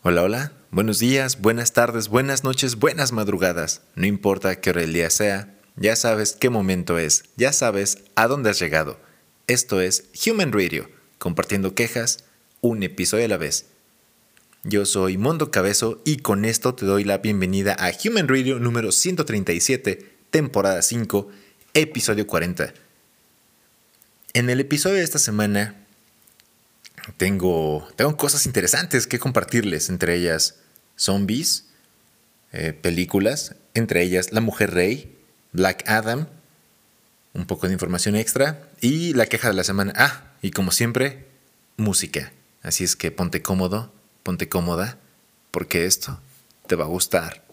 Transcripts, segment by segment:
Hola, hola, buenos días, buenas tardes, buenas noches, buenas madrugadas. No importa qué hora del día sea, ya sabes qué momento es, ya sabes a dónde has llegado. Esto es Human Radio, compartiendo quejas, un episodio a la vez. Yo soy Mondo Cabezo y con esto te doy la bienvenida a Human Radio número 137, temporada 5, episodio 40. En el episodio de esta semana tengo cosas interesantes que compartirles, entre ellas zombies, películas, entre ellas La Mujer Rey, Black Adam, un poco de información extra y la queja de la semana. Y como siempre, música. Así es que ponte cómodo, ponte cómoda, porque esto te va a gustar.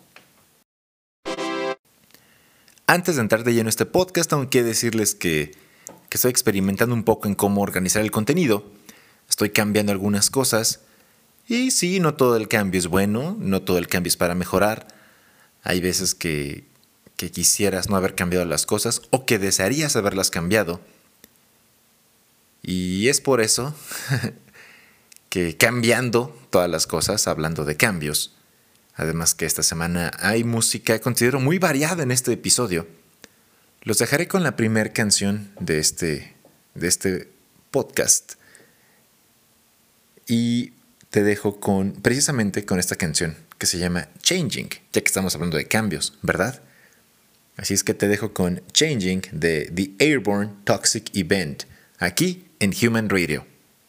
Antes de entrar de lleno a este podcast, tengo que decirles que estoy experimentando un poco en cómo organizar el contenido. Estoy cambiando algunas cosas y sí, no todo el cambio es bueno, no todo el cambio es para mejorar. Hay veces que quisieras no haber cambiado las cosas o que desearías haberlas cambiado. Y es por eso que cambiando todas las cosas, hablando de cambios. Además que esta semana hay música, considero muy variada en este episodio. Los dejaré con la primera canción de este podcast. Y te dejo precisamente con esta canción que se llama Changing, ya que estamos hablando de cambios, ¿verdad? Así es que te dejo con Changing de The Airborne Toxic Event, aquí en Human Radio.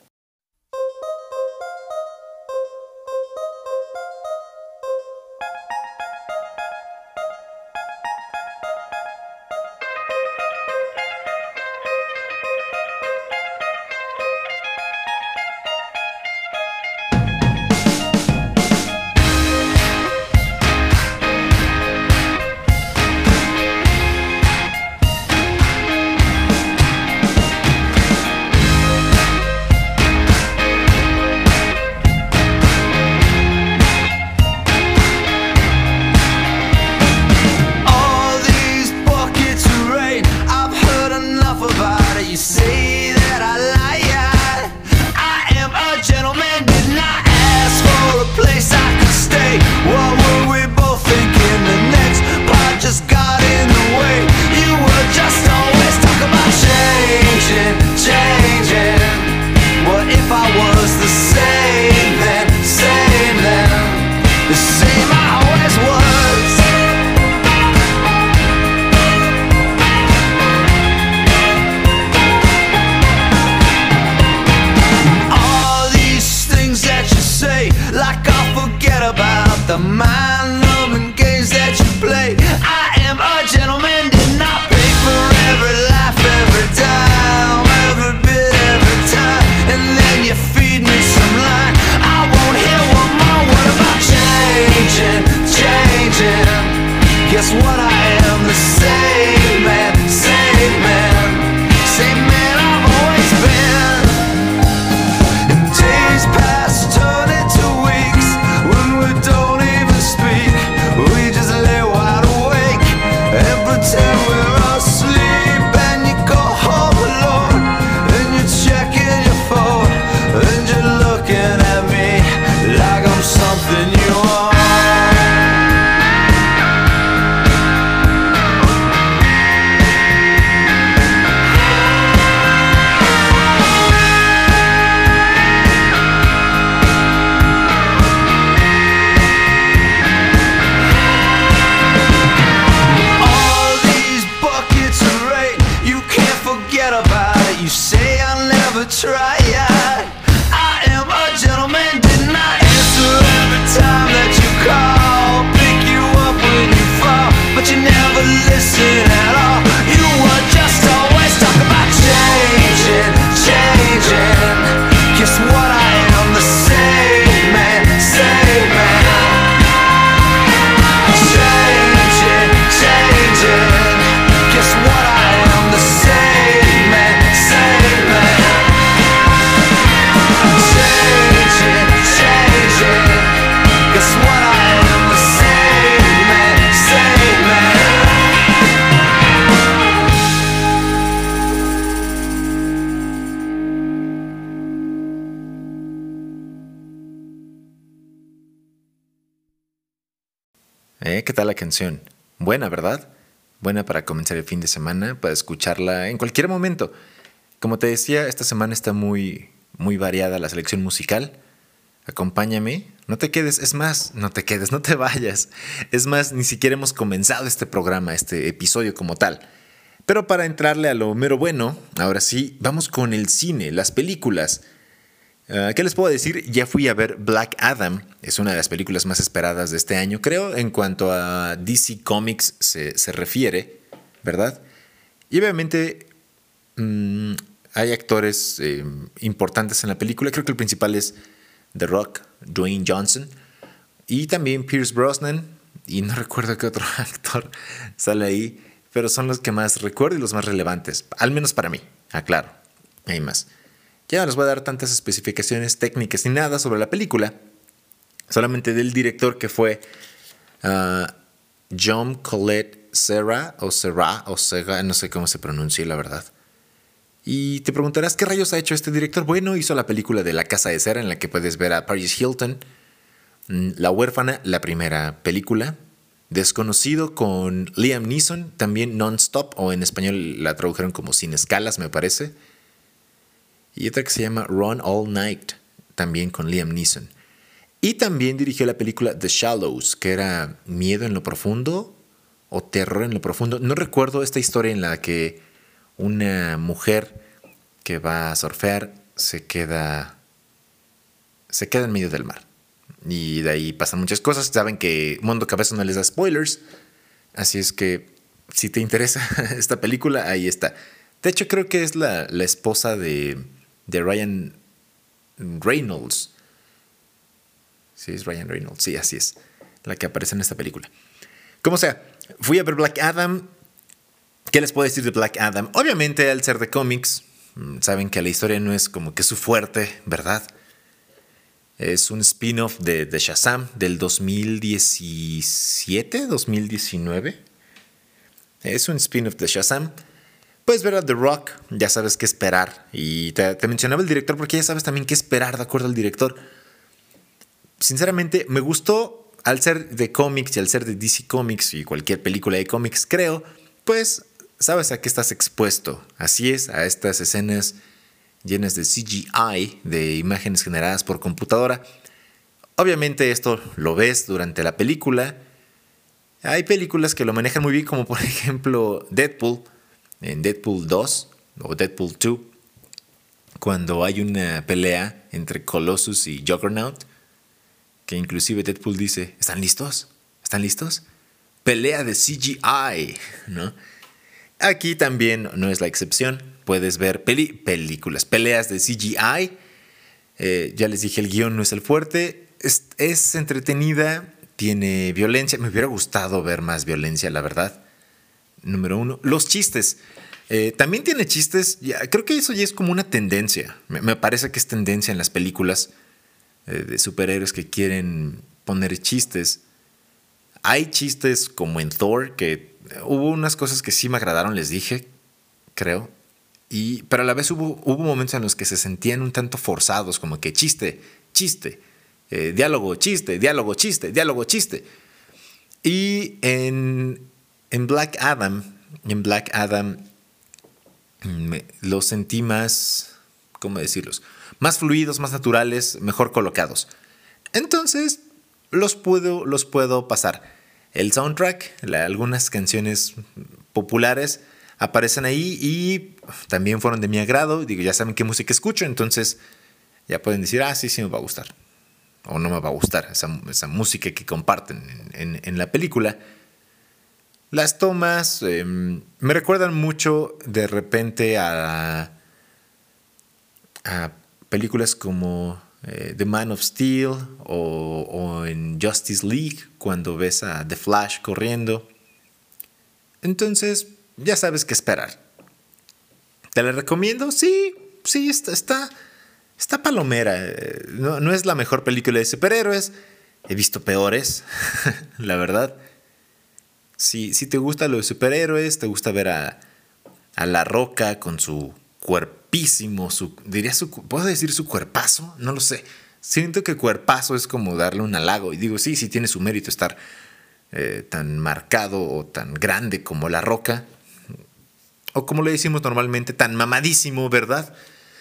The mind-numbing games that you play. I am a gentleman, did not pay for every laugh, every dime, every bit, every time. And then you feed me some line. I won't hear one more. What about changing, changing? Guess what? I am the same man, same man, same man I've always been. And days pass, turn into weeks when we don't even speak. ¿Qué tal la canción? Buena, ¿verdad? Buena para comenzar el fin de semana, para escucharla en cualquier momento. Como te decía, esta semana está muy, muy variada la selección musical. Acompáñame, no te quedes, es más, no te quedes, no te vayas. Es más, ni siquiera hemos comenzado este programa, este episodio como tal. Pero para entrarle a lo mero bueno, ahora sí, vamos con el cine, las películas. ¿Qué les puedo decir? Ya fui a ver Black Adam, es una de las películas más esperadas de este año, creo, en cuanto a DC Comics se refiere, ¿verdad? Y obviamente hay actores importantes en la película, creo que el principal es The Rock, Dwayne Johnson, y también Pierce Brosnan, y no recuerdo qué otro actor sale ahí, pero son los que más recuerdo y los más relevantes, al menos para mí, aclaro, hay más. Ya no les voy a dar tantas especificaciones técnicas ni nada sobre la película, solamente del director que fue John Colette Serra, no sé cómo se pronuncia la verdad. Y te preguntarás qué rayos ha hecho este director. Bueno, hizo la película de La Casa de Cera, en la que puedes ver a Paris Hilton, La Huérfana, la primera película, Desconocido con Liam Neeson, también Non-Stop, o en español la tradujeron como Sin Escalas, me parece. Y otra que se llama Run All Night, también con Liam Neeson. Y también dirigió la película The Shallows, que era miedo en lo profundo o terror en lo profundo. No recuerdo esta historia en la que una mujer que va a surfear se queda en medio del mar. Y de ahí pasan muchas cosas. Saben que Mundo Cabeza no les da spoilers. Así es que si te interesa esta película, ahí está. De hecho, creo que es la esposa de Ryan Reynolds. Sí, es Ryan Reynolds. Sí, así es. La que aparece en esta película. Como sea, fui a ver Black Adam. ¿Qué les puedo decir de Black Adam? Obviamente, al ser de cómics, saben que la historia no es como que su fuerte, ¿verdad? Es un spin-off de Shazam del 2017, 2019. Es un spin-off de Shazam. Puedes ver a The Rock, ya sabes qué esperar. Y te mencionaba el director porque ya sabes también qué esperar de acuerdo al director. Sinceramente, me gustó al ser de cómics y al ser de DC Comics y cualquier película de cómics, creo, pues sabes a qué estás expuesto. Así es, a estas escenas llenas de CGI, de imágenes generadas por computadora. Obviamente esto lo ves durante la película. Hay películas que lo manejan muy bien, como por ejemplo Deadpool, en Deadpool 2 o Deadpool 2, cuando hay una pelea entre Colossus y Juggernaut, que inclusive Deadpool dice, ¿están listos? ¿Están listos? Pelea de CGI, ¿no? Aquí también no es la excepción. Puedes ver peleas de CGI. Ya les dije, el guión no es el fuerte. Es entretenida, tiene violencia. Me hubiera gustado ver más violencia, la verdad. Número 1. Los chistes. También tiene chistes. Creo que eso ya es como una tendencia. Me parece que es tendencia en las películas de superhéroes que quieren poner chistes. Hay chistes como en Thor, que hubo unas cosas que sí me agradaron, les dije, creo. Pero a la vez hubo momentos en los que se sentían un tanto forzados, como que chiste, diálogo, chiste, diálogo, chiste, diálogo, chiste. Y en Black Adam, los sentí más, ¿cómo decirlos? Más fluidos, más naturales, mejor colocados. Entonces, los puedo pasar. El soundtrack, algunas canciones populares aparecen ahí y también fueron de mi agrado. Digo, ya saben qué música escucho, entonces ya pueden decir, sí me va a gustar. O no me va a gustar esa música que comparten en la película. Las tomas me recuerdan mucho de repente a películas como The Man of Steel o en Justice League, cuando ves a The Flash corriendo. Entonces, ya sabes qué esperar. ¿Te la recomiendo? Sí, está palomera. No es la mejor película de superhéroes. He visto peores, la verdad. Si te gusta lo de superhéroes, te gusta ver a La Roca con su cuerpísimo, ¿puedo decir su cuerpazo? No lo sé. Siento que cuerpazo es como darle un halago. Y digo, sí tiene su mérito estar tan marcado o tan grande como La Roca, o como le decimos normalmente, tan mamadísimo, ¿verdad?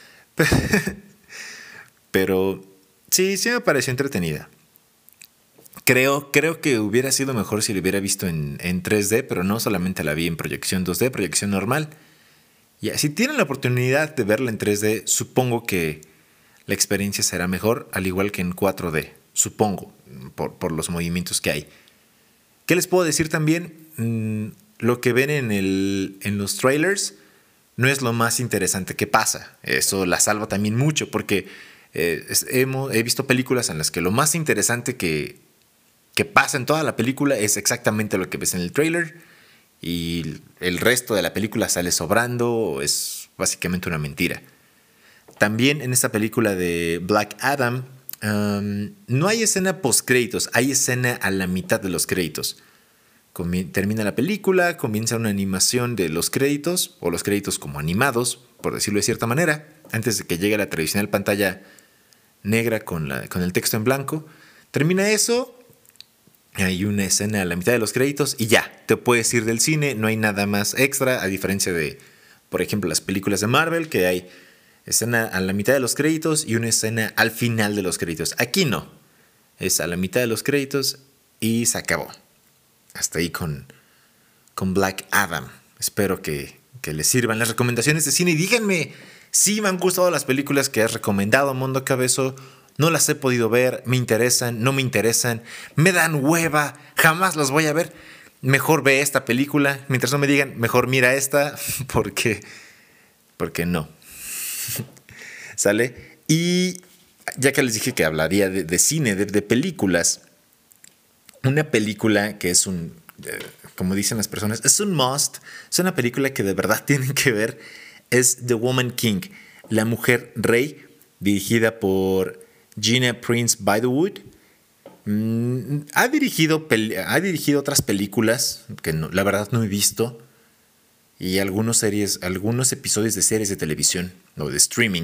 Pero sí me pareció entretenida. Creo que hubiera sido mejor si lo hubiera visto en 3D, pero no solamente la vi en proyección 2D, proyección normal. Y si tienen la oportunidad de verla en 3D, supongo que la experiencia será mejor, al igual que en 4D, supongo, por los movimientos que hay. ¿Qué les puedo decir también? Lo que ven en los trailers no es lo más interesante que pasa. Eso la salva también mucho, porque he visto películas en las que lo más interesante que pasa en toda la película es exactamente lo que ves en el trailer, y el resto de la película sale sobrando, o es básicamente una mentira. También en esta película de Black Adam, no hay escena post créditos, hay escena a la mitad de los créditos. Termina la película, comienza una animación de los créditos, o los créditos como animados, por decirlo de cierta manera, antes de que llegue la tradicional pantalla negra con el texto en blanco. Termina eso, hay una escena a la mitad de los créditos y ya, te puedes ir del cine, no hay nada más extra, a diferencia de, por ejemplo, las películas de Marvel, que hay escena a la mitad de los créditos y una escena al final de los créditos. Aquí no, es a la mitad de los créditos y se acabó. Hasta ahí con Black Adam. Espero que les sirvan las recomendaciones de cine y díganme si me han gustado las películas que has recomendado, Mundo Cabezo. No las he podido ver, me interesan, no me interesan, me dan hueva, jamás las voy a ver. Mejor ve esta película, mientras no me digan, mejor mira esta, porque no. ¿Sale? Y ya que les dije que hablaría de cine, de películas, una película que es como dicen las personas, es un must, es una película que de verdad tienen que ver, es The Woman King, La Mujer Rey, dirigida por Gina Prince Bythewood. Ha dirigido otras películas que la verdad no he visto, y algunos episodios de series de televisión o de streaming.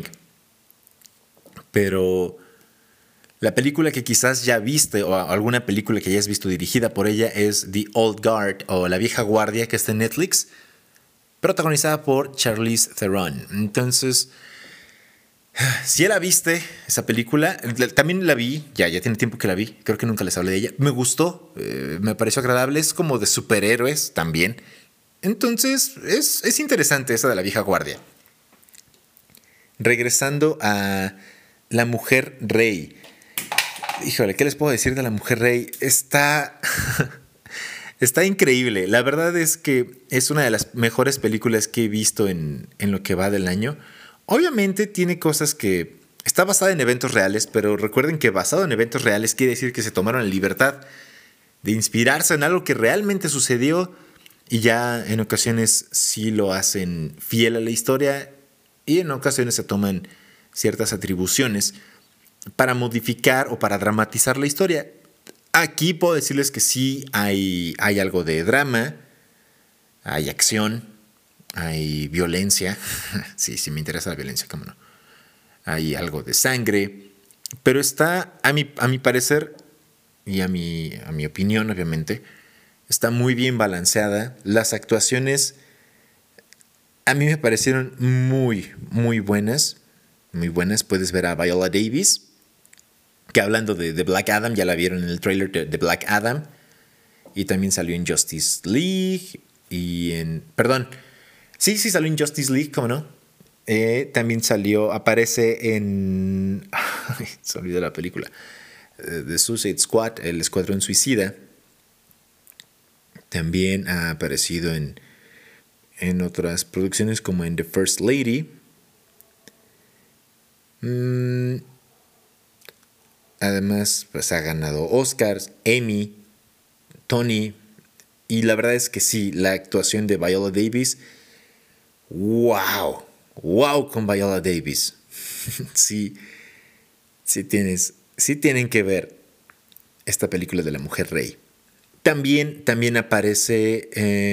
Pero la película que quizás ya viste, o alguna película que hayas visto dirigida por ella, es The Old Guard, o La Vieja Guardia, que está en Netflix, protagonizada por Charlize Theron. Entonces, si ya la viste, esa película, también la vi, ya tiene tiempo que la vi, creo que nunca les hablé de ella. Me gustó, me pareció agradable, es como de superhéroes también. Entonces, es interesante esa de La Vieja Guardia. Regresando a La Mujer Rey. Híjole, ¿qué les puedo decir de La Mujer Rey? Está increíble. La verdad es que es una de las mejores películas que he visto en lo que va del año. Obviamente tiene cosas que... Está basada en eventos reales, pero recuerden que basado en eventos reales quiere decir que se tomaron la libertad de inspirarse en algo que realmente sucedió, y ya en ocasiones sí lo hacen fiel a la historia, y en ocasiones se toman ciertas atribuciones para modificar o para dramatizar la historia. Aquí puedo decirles que sí hay algo de drama, hay acción, hay violencia. Sí, me interesa la violencia, cómo no. Hay algo de sangre, pero está, a mi parecer, y a mi opinión, obviamente, está muy bien balanceada. Las actuaciones a mí me parecieron muy, muy buenas. Muy buenas. Puedes ver a Viola Davis, que hablando de Black Adam, ya la vieron en el trailer de Black Adam, y también salió en Justice League sí salió en Justice League, ¿cómo no? También aparece en se olvidó la película, The Suicide Squad, el Escuadrón Suicida. También ha aparecido en otras producciones como en The First Lady. Además, pues ha ganado Oscars, Emmy, Tony. Y la verdad es que sí, la actuación de Viola Davis, wow con Viola Davis. sí tienen que ver esta película de La Mujer Rey. También aparece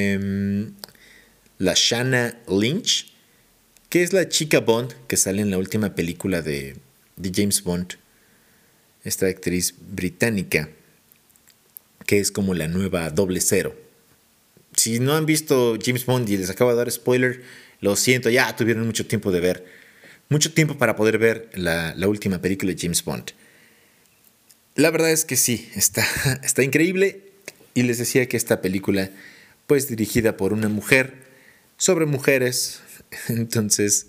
Lashana Lynch, que es la chica Bond que sale en la última película de James Bond. Esta actriz británica que es como la nueva 00. Si no han visto James Bond y les acabo de dar spoiler, lo siento, ya tuvieron mucho tiempo para poder ver la última película de James Bond. La verdad es que sí, está increíble. Y les decía que esta película, pues dirigida por una mujer, sobre mujeres, entonces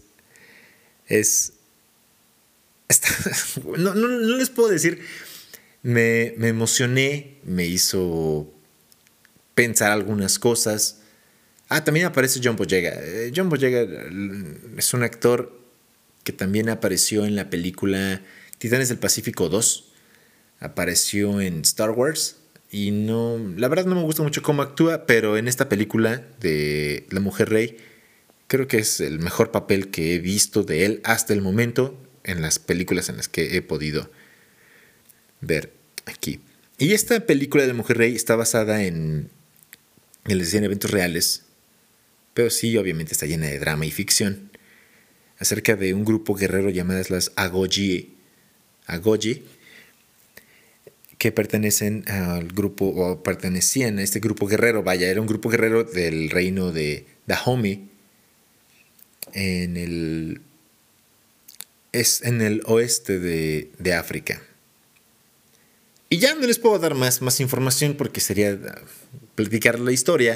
no les puedo decir, me emocioné, me hizo pensar algunas cosas. También aparece John Boyega. John Boyega es un actor que también apareció en la película Titanes del Pacífico 2. Apareció en Star Wars. Y la verdad no me gusta mucho cómo actúa, pero en esta película de La Mujer Rey, creo que es el mejor papel que he visto de él hasta el momento en las películas en las que he podido ver aquí. Y esta película de La Mujer Rey está basada en eventos reales, pero sí, obviamente está llena de drama y ficción, acerca de un grupo guerrero llamadas las Agoji, que pertenecen al grupo, o pertenecían a este grupo guerrero. Era un grupo guerrero del reino de Dahomey, en el oeste de África. Y ya no les puedo dar más información porque sería platicar la historia.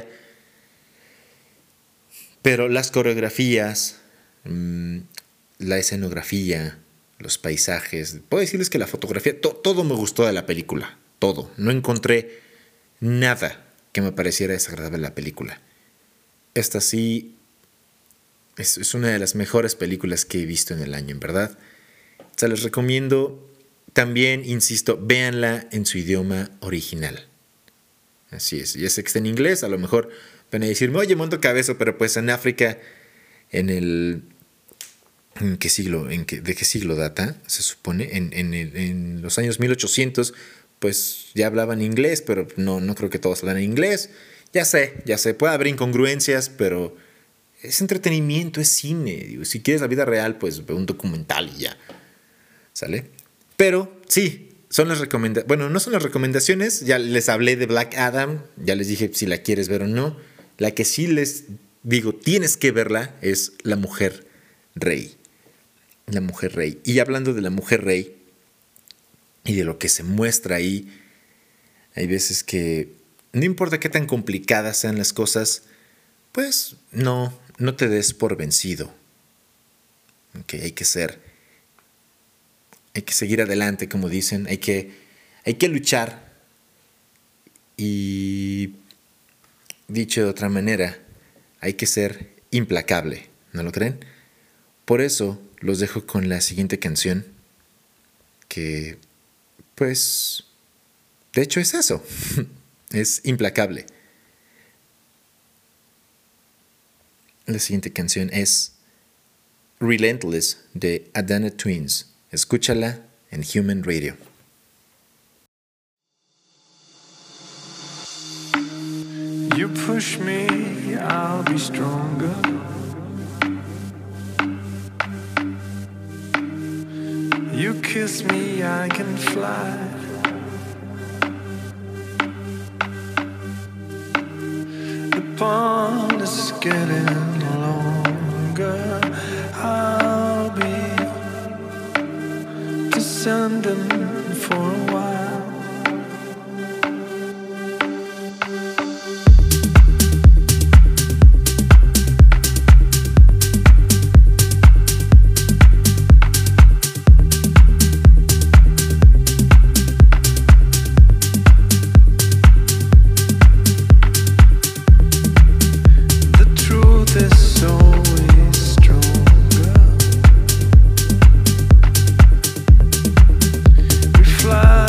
Pero las coreografías, la escenografía, los paisajes, puedo decirles que la fotografía, todo me gustó de la película. Todo. No encontré nada que me pareciera desagradable en la película. Esta sí es una de las mejores películas que he visto en el año, en verdad. Se les recomiendo. También, insisto, véanla en su idioma original. Así es. Ya sé que está en inglés, a lo mejor van a decirme, oye, Monto Cabezo, pero pues en África, ¿de qué siglo data? Se supone, en los años 1800, pues ya hablaban inglés, pero no creo que todos hablan inglés. Ya sé, puede haber incongruencias, pero es entretenimiento, es cine. Digo, si quieres la vida real, pues ve un documental y ya. ¿Sale? Pero sí, son las recomendaciones. Bueno, no son las recomendaciones. Ya les hablé de Black Adam. Ya les dije si la quieres ver o no. La que sí les digo, tienes que verla, es La Mujer Rey. La Mujer Rey. Y hablando de La Mujer Rey y de lo que se muestra ahí, hay veces que no importa qué tan complicadas sean las cosas, pues no te des por vencido. Okay, hay que seguir adelante, como dicen, hay que luchar. Y dicho de otra manera, hay que ser implacable, ¿no lo creen? Por eso los dejo con la siguiente canción, que pues de hecho es eso, es implacable. La siguiente canción es Relentless de Adana Twins. Escúchala en Human Radio. You push me, I'll be stronger. You kiss me, I can fly. The pond is getting longer. I'll be descending for a while. Fly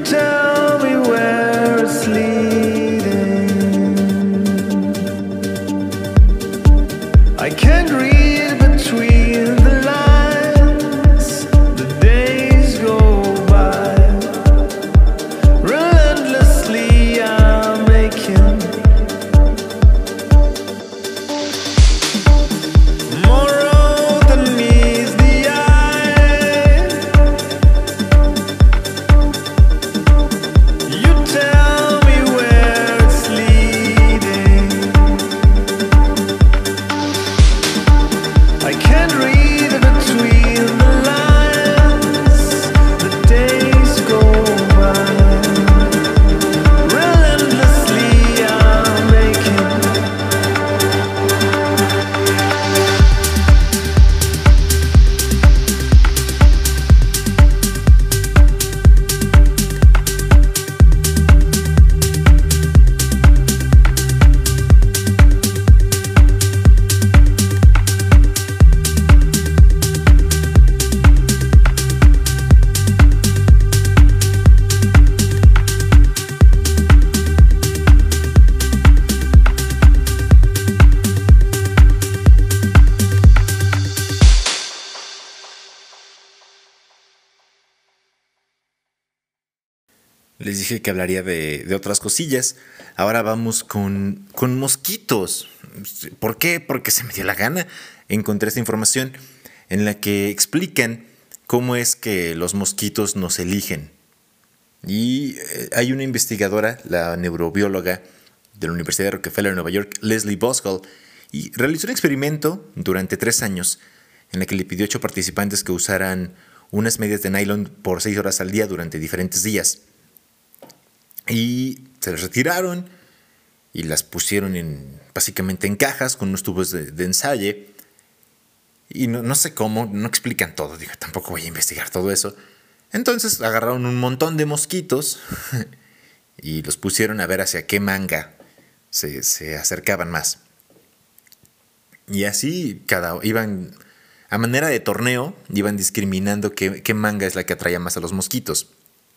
tell me where it's leading. I can't read between the lines. The days go by. Relentlessly I'm making more road than meets the eye. You tell me where it's leading. I can't read between the lines. The days go by. Relentlessly I'm making Les dije que hablaría de otras cosillas. Ahora vamos con mosquitos. ¿Por qué? Porque se me dio la gana. Encontré esta información en la que explican cómo es que los mosquitos nos eligen. Y hay una investigadora, la neurobióloga de la Universidad de Rockefeller en Nueva York, Leslie Boswell, y realizó un experimento durante 3 años en la que le pidió a 8 participantes que usaran unas medias de nylon por 6 horas al día durante diferentes días. Y se las retiraron y las pusieron básicamente en cajas con unos tubos de ensayo. Y no sé cómo, no explican todo, digo, tampoco voy a investigar todo eso. Entonces agarraron un montón de mosquitos y los pusieron a ver hacia qué manga se acercaban más. Y así iban, a manera de torneo, iban discriminando qué manga es la que atraía más a los mosquitos.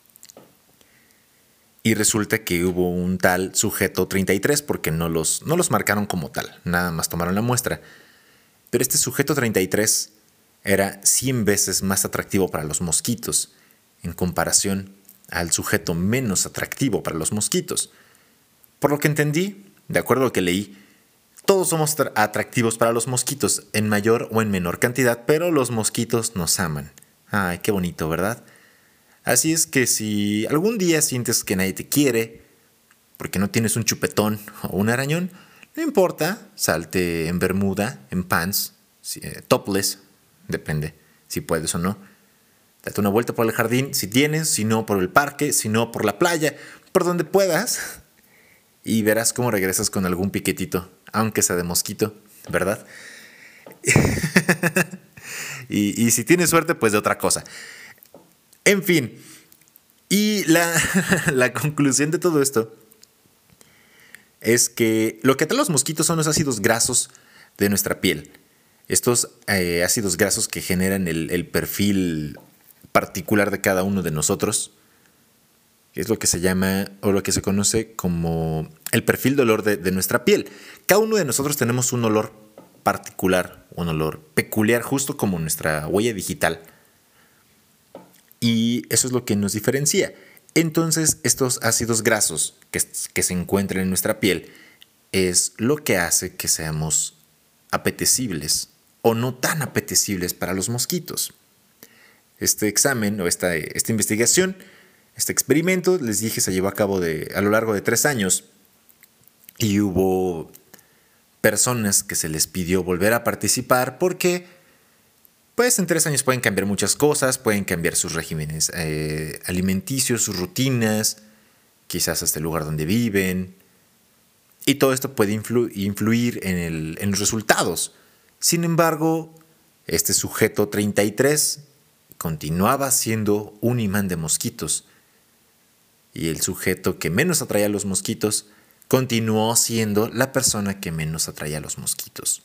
Y resulta que hubo un tal sujeto 33 porque no los marcaron como tal, nada más tomaron la muestra. Pero este sujeto 33 era 100 veces más atractivo para los mosquitos en comparación al sujeto menos atractivo para los mosquitos. Por lo que entendí, de acuerdo a lo que leí, todos somos atractivos para los mosquitos en mayor o en menor cantidad, pero los mosquitos nos aman. Ay, qué bonito, ¿verdad? Así es que si algún día sientes que nadie te quiere, porque no tienes un chupetón o un arañón, no importa, salte en bermuda, en pants, topless, depende si puedes o no. Date una vuelta por el jardín si tienes, si no por el parque, si no por la playa, por donde puedas. Y verás cómo regresas con algún piquetito, aunque sea de mosquito, ¿verdad? y si tienes suerte, pues de otra cosa. En fin, y la conclusión de todo esto es que lo que atrae a los mosquitos son los ácidos grasos de nuestra piel. Estos ácidos grasos que generan el perfil particular de cada uno de nosotros, que es lo que se llama o lo que se conoce como el perfil de olor de nuestra piel. Cada uno de nosotros tenemos un olor particular, un olor peculiar, justo como nuestra huella digital. Y eso es lo que nos diferencia. Entonces, estos ácidos grasos que se encuentran en nuestra piel es lo que hace que seamos apetecibles o no tan apetecibles para los mosquitos. Este examen o esta investigación, este experimento, les dije, se llevó a cabo a lo largo de 3 años y hubo personas que se les pidió volver a participar porque pues en 3 años pueden cambiar muchas cosas, pueden cambiar sus regímenes alimenticios, sus rutinas, quizás hasta el lugar donde viven. Y todo esto puede influir en los resultados. Sin embargo, este sujeto 33 continuaba siendo un imán de mosquitos. Y el sujeto que menos atraía a los mosquitos continuó siendo la persona que menos atraía a los mosquitos.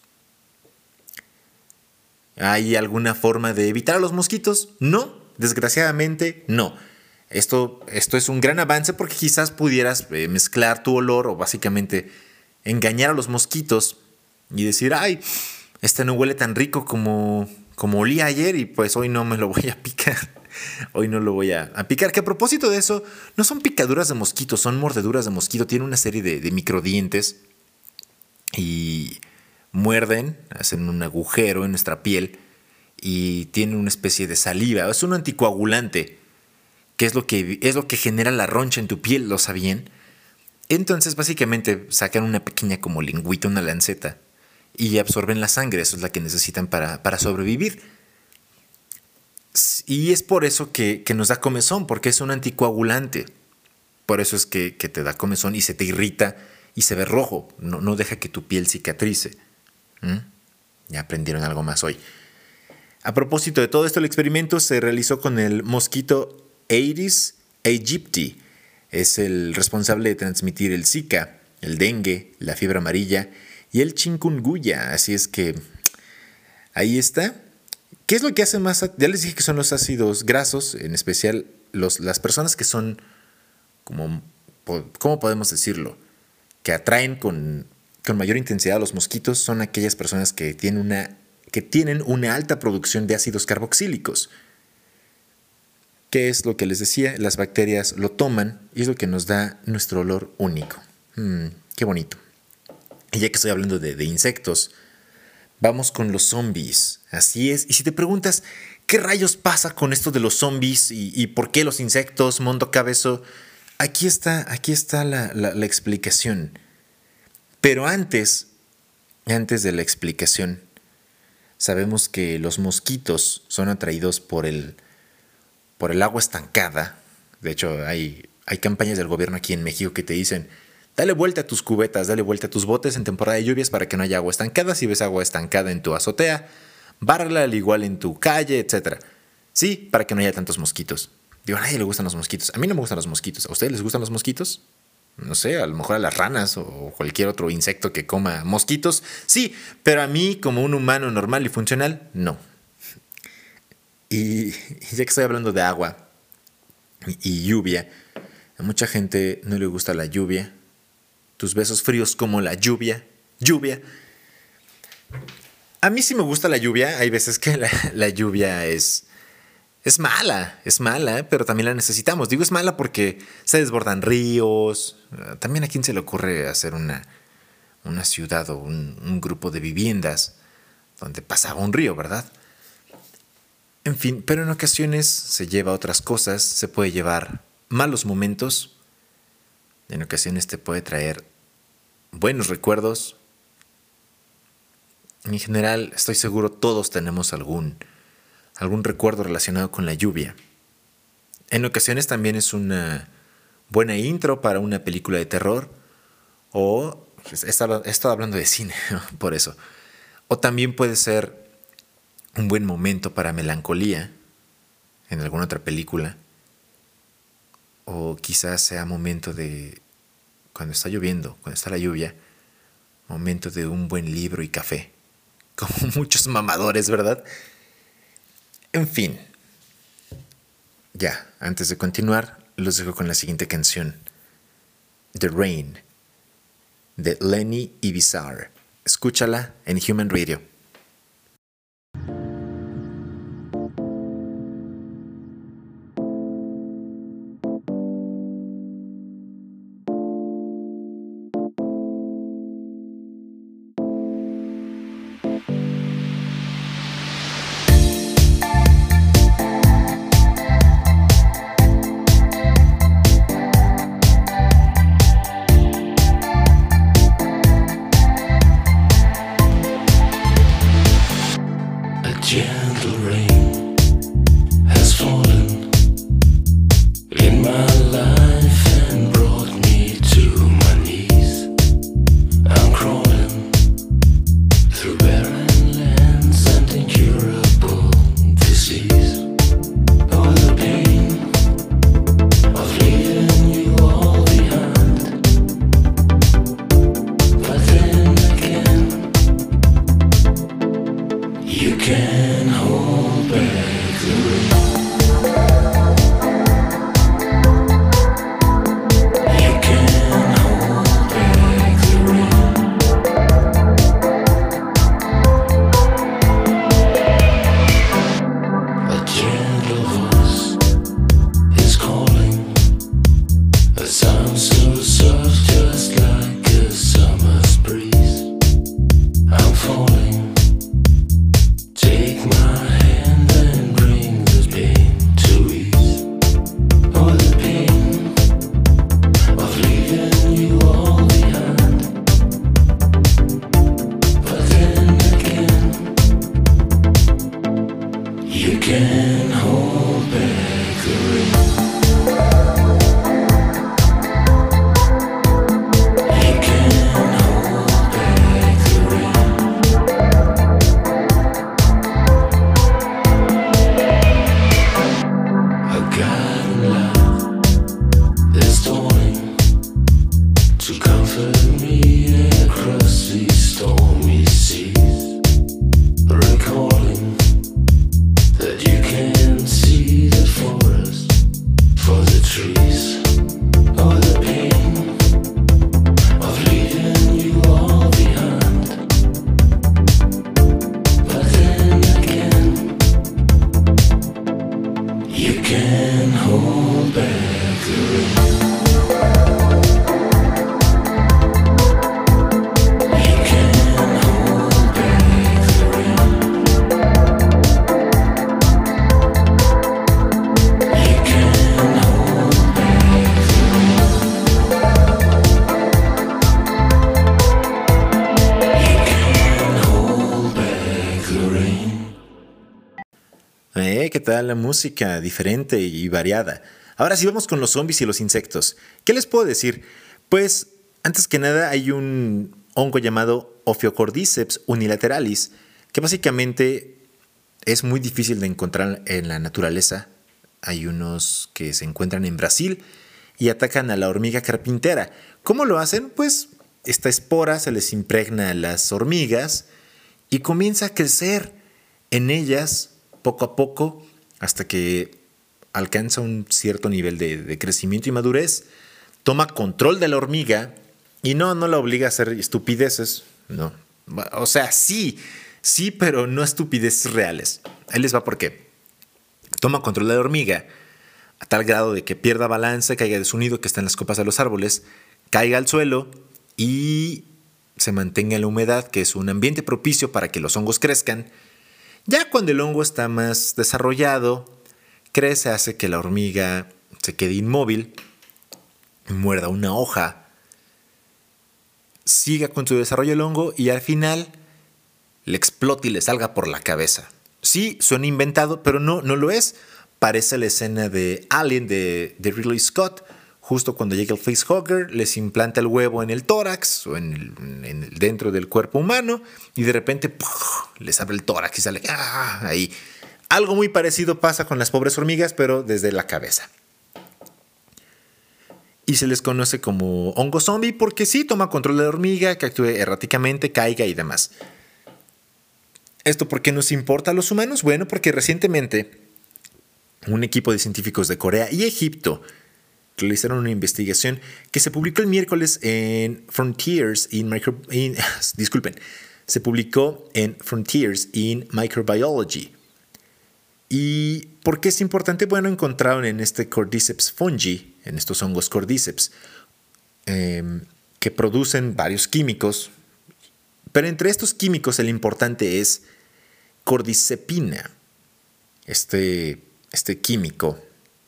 ¿Hay alguna forma de evitar a los mosquitos? No, desgraciadamente no. Esto es un gran avance porque quizás pudieras mezclar tu olor o básicamente engañar a los mosquitos y decir, ay, este no huele tan rico como olía ayer y pues hoy no me lo voy a picar. Hoy no lo voy a picar. Que a propósito de eso, no son picaduras de mosquito, son mordeduras de mosquito. Tiene una serie de microdientes y muerden, hacen un agujero en nuestra piel y tienen una especie de saliva. Es un anticoagulante, que es lo que genera la roncha en tu piel, ¿lo sabían? Entonces básicamente sacan una pequeña como lengüita, una lanceta, y absorben la sangre. Eso es la que necesitan para sobrevivir. Y es por eso que nos da comezón, porque es un anticoagulante. Por eso es que te da comezón y se te irrita y se ve rojo. No deja que tu piel cicatrice. Ya aprendieron algo más hoy. A propósito de todo esto, el experimento se realizó con el mosquito Aedes aegypti. Es el responsable de transmitir el Zika, el dengue, la fiebre amarilla y el chikungunya. Así es que ahí está. ¿Qué es lo que hace más? Ya les dije que son los ácidos grasos, en especial las personas que son, ¿cómo podemos decirlo? Que atraen con mayor intensidad a los mosquitos, son aquellas personas que tienen una alta producción de ácidos carboxílicos. ¿Qué es lo que les decía? Las bacterias lo toman y es lo que nos da nuestro olor único. Qué bonito. Y ya que estoy hablando de insectos, vamos con los zombies. Así es. Y si te preguntas, ¿qué rayos pasa con esto de los zombies y por qué los insectos, Mondo Cabezo? Aquí está la explicación. Pero antes de la explicación, sabemos que los mosquitos son atraídos por el agua estancada. De hecho, hay campañas del gobierno aquí en México que te dicen, dale vuelta a tus cubetas, dale vuelta a tus botes en temporada de lluvias para que no haya agua estancada. Si ves agua estancada en tu azotea, bárrala al igual en tu calle, etc. Sí, para que no haya tantos mosquitos. Digo, a nadie le gustan los mosquitos. A mí no me gustan los mosquitos. ¿A ustedes les gustan los mosquitos? No sé, a lo mejor a las ranas o cualquier otro insecto que coma mosquitos. Sí, pero a mí, como un humano normal y funcional, no. Y ya que estoy hablando de agua y lluvia, a mucha gente no le gusta la lluvia. Tus besos fríos como la lluvia. A mí sí me gusta la lluvia. Hay veces que la lluvia es mala, pero también la necesitamos. Digo es mala porque se desbordan ríos. También a quién se le ocurre hacer una ciudad o un grupo de viviendas donde pasaba un río, ¿verdad? En fin, pero en ocasiones se lleva otras cosas. Se puede llevar malos momentos. En ocasiones te puede traer buenos recuerdos. En general, estoy seguro todos tenemos algún recuerdo relacionado con la lluvia. En ocasiones también es una buena intro para una película de terror. O, he estado hablando de cine, por eso. O también puede ser un buen momento para melancolía en alguna otra película. O quizás sea momento de, cuando está lloviendo, cuando está la lluvia, momento de un buen libro y café. Como muchos mamadores, ¿verdad? En fin. Ya, antes de continuar, los dejo con la siguiente canción. The Rain, de Lenny y Bizarre. Escúchala en Human Radio. ¿Qué tal la música? Diferente y variada. Ahora sí vamos con los zombies y los insectos. ¿Qué les puedo decir? Pues, antes que nada, hay un hongo llamado Ophiocordyceps unilateralis, que básicamente es muy difícil de encontrar en la naturaleza. Hay unos que se encuentran en Brasil y atacan a la hormiga carpintera. ¿Cómo lo hacen? Pues esta espora se les impregna a las hormigas y comienza a crecer en ellas poco a poco hasta que alcanza un cierto nivel de crecimiento y madurez, toma control de la hormiga y no la obliga a hacer estupideces, no. O sea, sí, pero no estupideces reales. Ahí les va por qué. Toma control de la hormiga a tal grado de que pierda balance, caiga de su nido que está en las copas de los árboles, caiga al suelo y se mantenga en la humedad, que es un ambiente propicio para que los hongos crezcan. Ya cuando el hongo está más desarrollado, crece, hace que la hormiga se quede inmóvil, muerda una hoja, siga con su desarrollo el hongo y al final le explote y le salga por la cabeza. Sí, suena inventado, pero no lo es. Parece la escena de Alien de Ridley Scott, justo cuando llega el facehugger, les implanta el huevo en el tórax o dentro del cuerpo humano y de repente ¡puf!, les abre el tórax y sale ahí. Algo muy parecido pasa con las pobres hormigas, pero desde la cabeza. Y se les conoce como hongo zombie porque sí toma control de la hormiga, que actúe erráticamente, caiga y demás. ¿Esto por qué nos importa a los humanos? Bueno, porque recientemente un equipo de científicos de Corea y Egipto realizaron una investigación que se publicó el miércoles en Frontiers in Microbiology. ¿Y por qué es importante? Bueno, encontraron en este Cordyceps fungi, en estos hongos Cordyceps, que producen varios químicos, pero entre estos químicos el importante es cordycepina. Este químico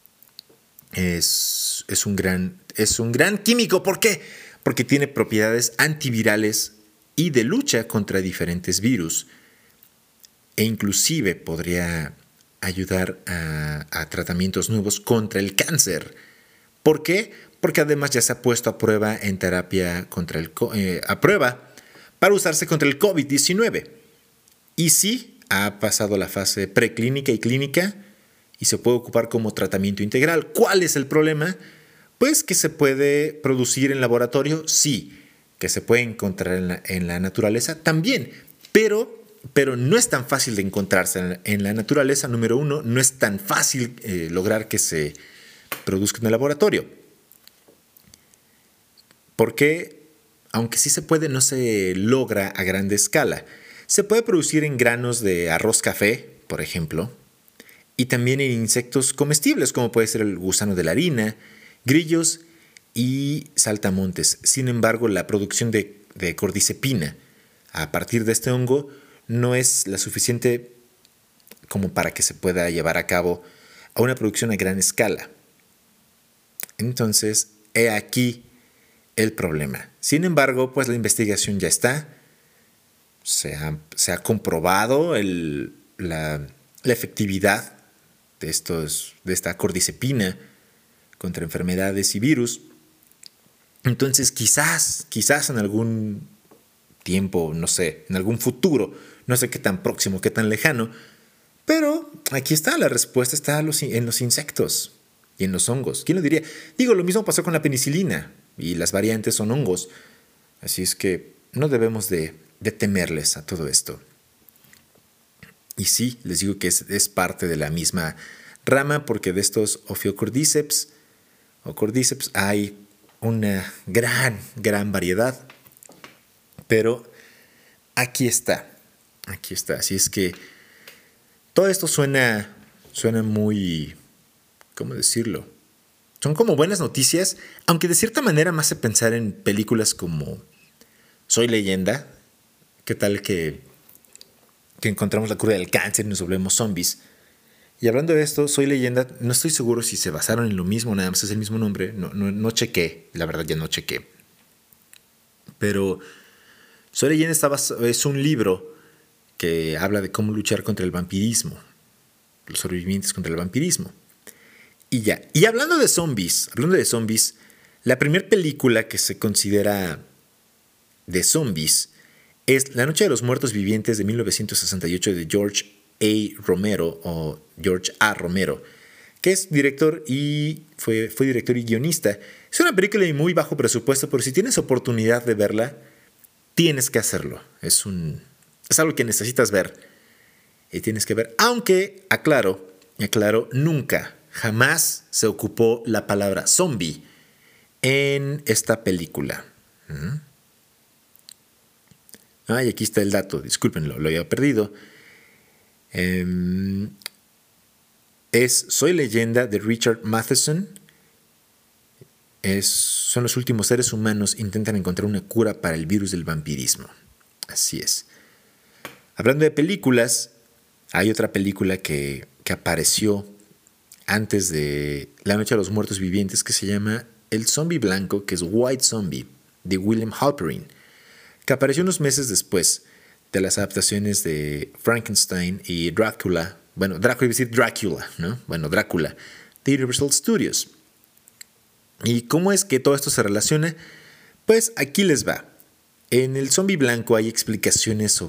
es un gran químico. ¿Por qué? Porque tiene propiedades antivirales y de lucha contra diferentes virus e inclusive podría ayudar a tratamientos nuevos contra el cáncer. ¿Por qué? Porque además ya se ha puesto a prueba en terapia para usarse contra el COVID-19. Y sí, ha pasado la fase preclínica y clínica y se puede ocupar como tratamiento integral. ¿Cuál es el problema? Pues que se puede producir en laboratorio, sí. Que se puede encontrar en la naturaleza, también. Pero no es tan fácil de encontrarse en la naturaleza. Número uno, no es tan fácil lograr que se produzca en el laboratorio. Porque, aunque sí se puede, no se logra a grande escala. Se puede producir en granos de arroz café, por ejemplo, y también en insectos comestibles, como puede ser el gusano de la harina, grillos y saltamontes. Sin embargo, la producción de cordycepina a partir de este hongo no es la suficiente como para que se pueda llevar a cabo a una producción a gran escala. Entonces, he aquí el problema. Sin embargo, pues la investigación ya está. Se ha comprobado la efectividad de esta cordycepina contra enfermedades y virus. Entonces quizás en algún tiempo, no sé, en algún futuro, no sé qué tan próximo, qué tan lejano, pero aquí está, la respuesta está en los insectos y en los hongos. ¿Quién lo diría? Digo, lo mismo pasó con la penicilina y las variantes son hongos, así es que no debemos de temerles a todo esto. Y sí, les digo que es parte de la misma rama, porque de estos Ophiocordyceps o Cordyceps hay una gran variedad. Pero aquí está. Así es que todo esto suena muy, ¿cómo decirlo? Son como buenas noticias, aunque de cierta manera me hace pensar en películas como Soy Leyenda. ¿Qué tal que encontramos la cura del cáncer y nos volvemos zombies? Y hablando de esto, Soy Leyenda, no estoy seguro si se basaron en lo mismo, nada más es el mismo nombre. No chequé, la verdad ya no chequé. Pero Soy Leyenda es un libro que habla de cómo luchar contra el vampirismo, los sobrevivientes contra el vampirismo. Y ya. Y hablando de zombies, la primera película que se considera de zombies es La Noche de los Muertos Vivientes de 1968 de George A. Romero o George A. Romero, que es director y fue director y guionista. Es una película de muy bajo presupuesto, pero si tienes oportunidad de verla, tienes que hacerlo. Es algo que necesitas ver y tienes que ver. Aunque, aclaro, nunca, jamás se ocupó la palabra zombie en esta película. Y aquí está el dato, discúlpenlo, lo había perdido. Es Soy Leyenda de Richard Matheson. Son los últimos seres humanos intentan encontrar una cura para el virus del vampirismo. Así es. Hablando de películas, hay otra película que apareció antes de La Noche de los Muertos Vivientes que se llama El Zombie Blanco, que es White Zombie, de William Halperin, que apareció unos meses después de las adaptaciones de Frankenstein y Drácula, ¿no? Drácula, de Universal Studios. ¿Y cómo es que todo esto se relaciona? Pues aquí les va. En El Zombie Blanco hay explicaciones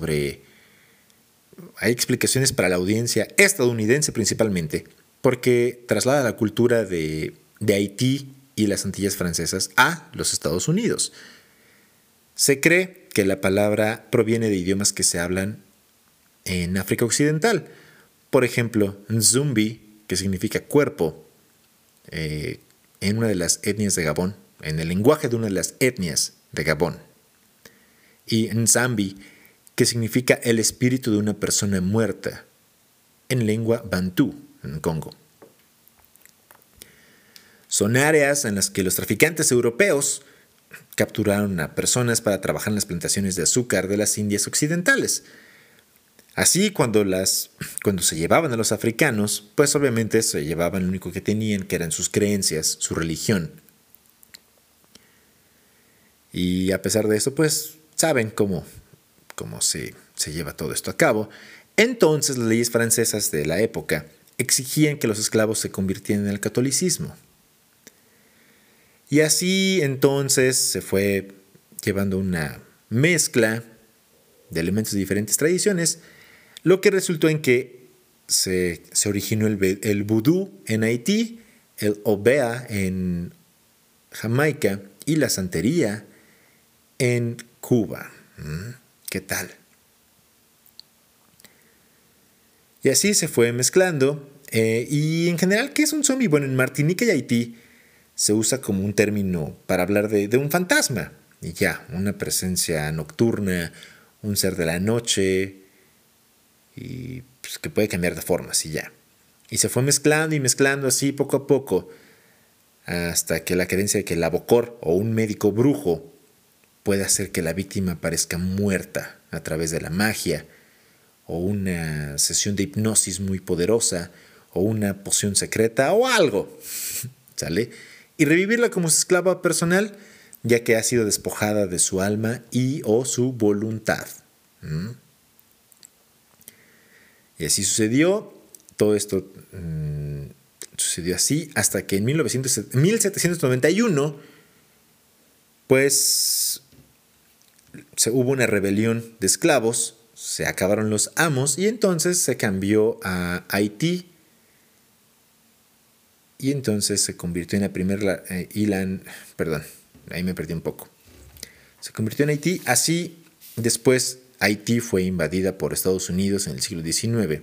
para la audiencia estadounidense principalmente, porque traslada la cultura de Haití y las Antillas Francesas a los Estados Unidos. Se cree que la palabra proviene de idiomas que se hablan en África Occidental. Por ejemplo, Nzumbi, que significa cuerpo, en una de las etnias de Gabón, en el lenguaje de una de las etnias de Gabón. Y Nzambi, que significa el espíritu de una persona muerta, en lengua bantú, en Congo. Son áreas en las que los traficantes europeos capturaron a personas para trabajar en las plantaciones de azúcar de las Indias Occidentales. Así, cuando se llevaban a los africanos, pues obviamente se llevaban lo único que tenían, que eran sus creencias, su religión. Y a pesar de eso, pues saben cómo se lleva todo esto a cabo. Entonces, las leyes francesas de la época exigían que los esclavos se convirtieran en el catolicismo. Y así entonces se fue llevando una mezcla de elementos de diferentes tradiciones, lo que resultó en que se originó el vudú en Haití, el obea en Jamaica y la santería en Cuba. ¿Qué tal? Y así se fue mezclando. Y en general, ¿qué es un zombie? Bueno, en Martinica y Haití se usa como un término para hablar de un fantasma. Y ya, una presencia nocturna, un ser de la noche, y pues, que puede cambiar de formas y ya. Y se fue mezclando y mezclando así poco a poco, hasta que la creencia de que el abocor o un médico brujo puede hacer que la víctima parezca muerta a través de la magia, o una sesión de hipnosis muy poderosa, o una poción secreta, o algo, ¿sale? Y revivirla como su esclava personal, ya que ha sido despojada de su alma y o su voluntad. Y así sucedió. Todo esto Sucedió así hasta que en 1791, pues, hubo una rebelión de esclavos, se acabaron los amos y entonces se cambió a Haití. Y entonces se convirtió en la primera perdón, ahí me perdí un poco. Se convirtió en Haití. Así, después Haití fue invadida por Estados Unidos en el siglo XIX.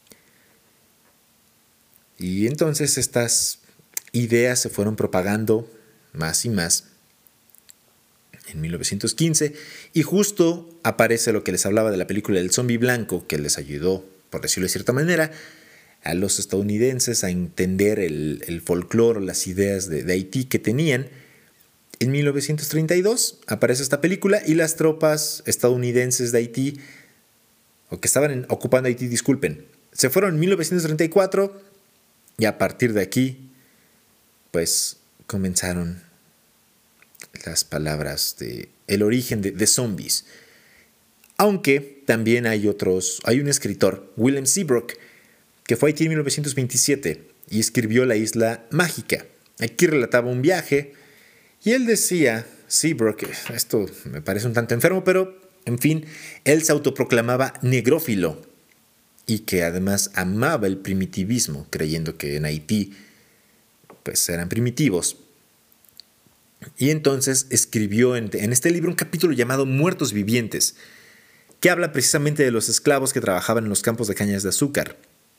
Y entonces estas ideas se fueron propagando más y más en 1915. Y justo aparece lo que les hablaba de la película del zombie blanco, que les ayudó, por decirlo de cierta manera, a los estadounidenses a entender el folclore, las ideas de Haití que tenían. En 1932 aparece esta película y las tropas estadounidenses de Haití, o que estaban ocupando Haití, disculpen, se fueron en 1934 y a partir de aquí, pues comenzaron las palabras de el origen de zombies. Aunque también hay un escritor, William Seabrook, que fue a Haití en 1927 y escribió La Isla Mágica. Aquí relataba un viaje y él decía, Seabrook, esto me parece un tanto enfermo, pero en fin, él se autoproclamaba negrófilo y que además amaba el primitivismo, creyendo que en Haití pues eran primitivos. Y entonces escribió en este libro un capítulo llamado Muertos Vivientes, que habla precisamente de los esclavos que trabajaban en los campos de cañas de azúcar.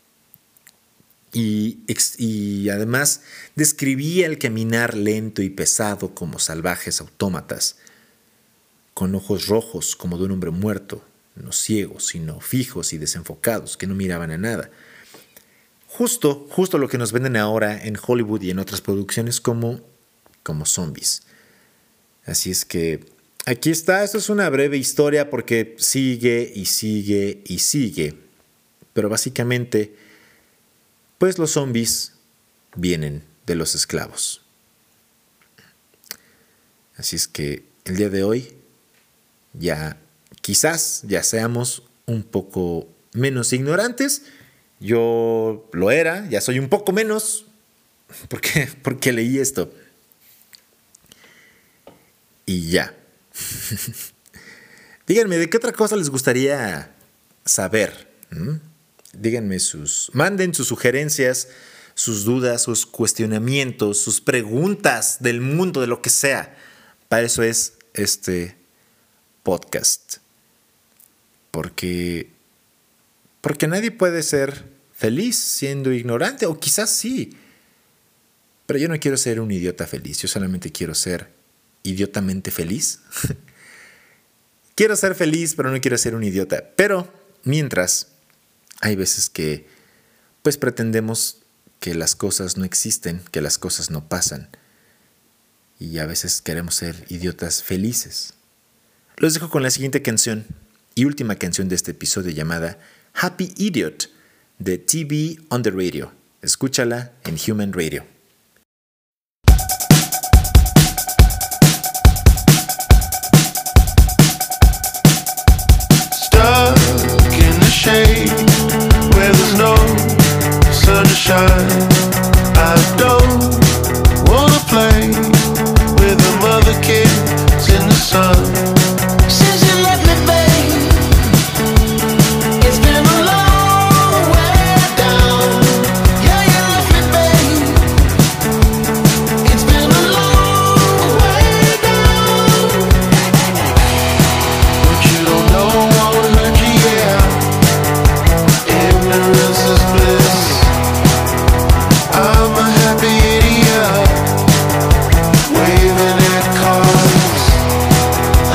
Y además describía el caminar lento y pesado como salvajes autómatas, con ojos rojos como de un hombre muerto, no ciegos, sino fijos y desenfocados, que no miraban a nada. Justo lo que nos venden ahora en Hollywood y en otras producciones como zombies. Así es que aquí está, esto es una breve historia porque sigue y sigue y sigue. Pero básicamente, pues los zombies vienen de los esclavos. Así es que el día de hoy quizás ya seamos un poco menos ignorantes. Yo lo era, ya soy un poco menos porque leí esto. Y ya. Díganme, ¿de qué otra cosa les gustaría saber? Díganme manden sus sugerencias, sus dudas, sus cuestionamientos, sus preguntas del mundo, de lo que sea. Para eso es este podcast. Porque nadie puede ser feliz siendo ignorante, o quizás sí. Pero yo no quiero ser un idiota feliz, yo solamente quiero ser idiotamente feliz. Quiero ser feliz, pero no quiero ser un idiota. Pero mientras, hay veces que pues pretendemos que las cosas no existen, que las cosas no pasan. Y a veces queremos ser idiotas felices. Los dejo con la siguiente canción y última canción de este episodio llamada Happy Idiot de TV on the Radio. Escúchala en Human Radio. Stuck in the shade where there's no sunshine. I don't wanna play with the other kids in the sun. Since you left me, babe, it's been a long way down. Yeah, you left me, babe, it's been a long way down. What you don't know won't hurt you, yeah. Ignorance is bliss. I'm a happy idiot, waving at cars.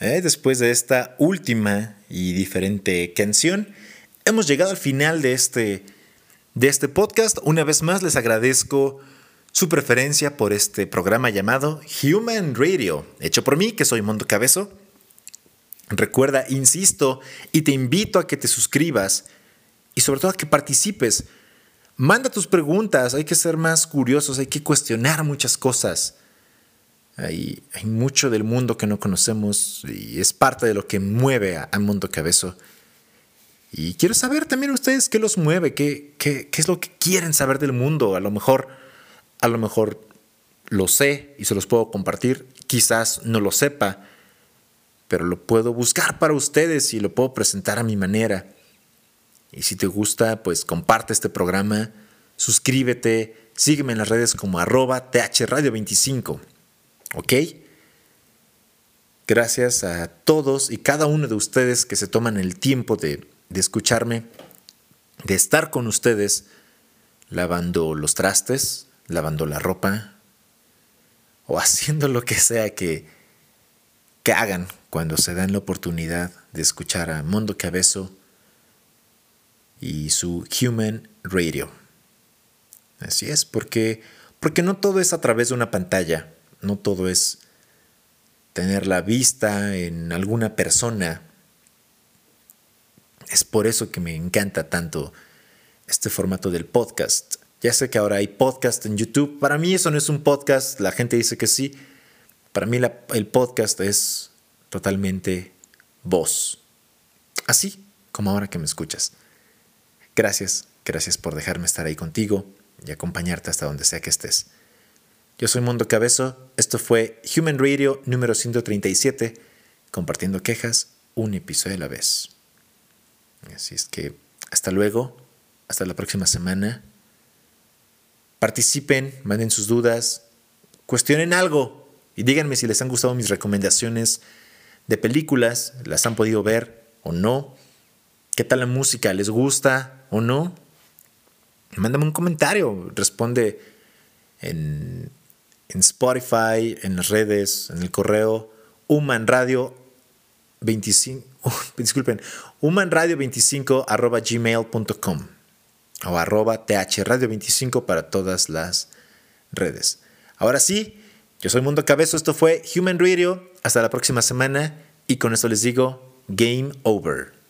Después de esta última y diferente canción, hemos llegado al final de este podcast. Una vez más les agradezco su preferencia por este programa llamado Human Radio, hecho por mí, que soy Mondo Cabezo. Recuerda, insisto, y te invito a que te suscribas y sobre todo a que participes. Manda tus preguntas, hay que ser más curiosos, hay que cuestionar muchas cosas. Hay mucho del mundo que no conocemos y es parte de lo que mueve a Mondo Cabezo. Y quiero saber también ustedes qué los mueve, qué es lo que quieren saber del mundo. A lo mejor lo sé y se los puedo compartir. Quizás no lo sepa, pero lo puedo buscar para ustedes y lo puedo presentar a mi manera. Y si te gusta, pues comparte este programa, suscríbete, sígueme en las redes como @thradio25. ¿Ok? Gracias a todos y cada uno de ustedes que se toman el tiempo de escucharme, de estar con ustedes lavando los trastes, lavando la ropa o haciendo lo que sea que hagan cuando se dan la oportunidad de escuchar a Mondo Cabezo y su Human Radio. Así es, porque no todo es a través de una pantalla. No todo es tener la vista en alguna persona. Es por eso que me encanta tanto este formato del podcast. Ya sé que ahora hay podcast en YouTube. Para mí eso no es un podcast. La gente dice que sí. Para mí el podcast es totalmente voz. Así como ahora que me escuchas. Gracias por dejarme estar ahí contigo y acompañarte hasta donde sea que estés. Yo soy Mondo Cabezo, esto fue Human Radio número 137, compartiendo quejas un episodio a la vez. Así es que hasta luego, hasta la próxima semana. Participen, manden sus dudas, cuestionen algo y díganme si les han gustado mis recomendaciones de películas, las han podido ver o no. ¿Qué tal la música? ¿Les gusta o no? Mándame un comentario, responde en Spotify, en las redes, en el correo humanradio25@gmail.com o @thradio25 para todas las redes. Ahora sí, yo soy Mondo Cabezo, esto fue Human Radio, hasta la próxima semana y con esto les digo, Game Over.